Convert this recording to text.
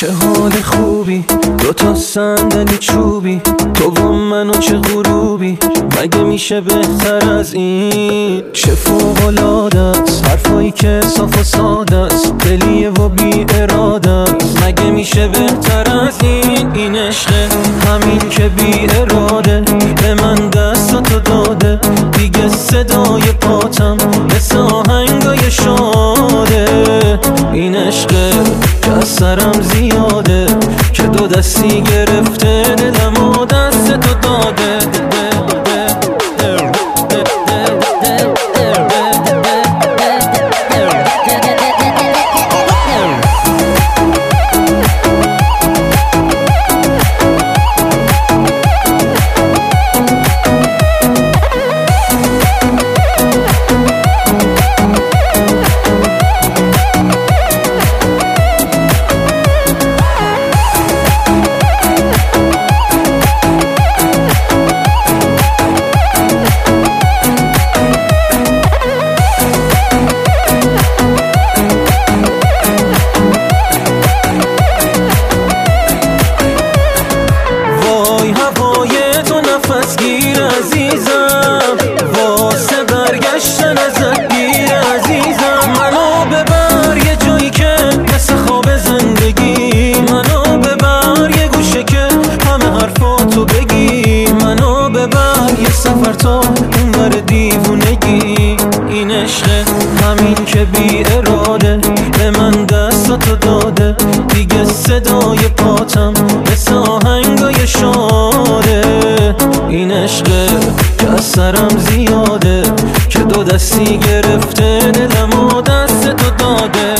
چه حال خوبی، دوتا صندلی چوبی، تو و من و چه غروبی، مگه میشه بهتر از این؟ چه فوق‌العاده است حرفایی که صاف و ساده است، دلیه و بی اراده است، مگه میشه بهتر از این؟ این عشقه همین که بی اراده به من دستاتو داده، دیگه صدای پاتم مثل آهنگای شاده. این عشقه که از سرم زیاده، که دو دستی گرفته دلم و دستتو داده. عزیزم واسه برگشتن ازت گیر عزیزم، منو ببر یه جایی که مثل خواب زندگی، منو ببر یه گوشه که همه حرفاتو بگی، منو ببر یه سفر تا اون بر دیوونگی. این عشقه همین که بی اراده به من دستاتو داده، دیگه صدای پاتم مثل آهنگای شاده. این عشقه که از سرم زیاده، که دو دستی گرفته دلم و دستتو داده.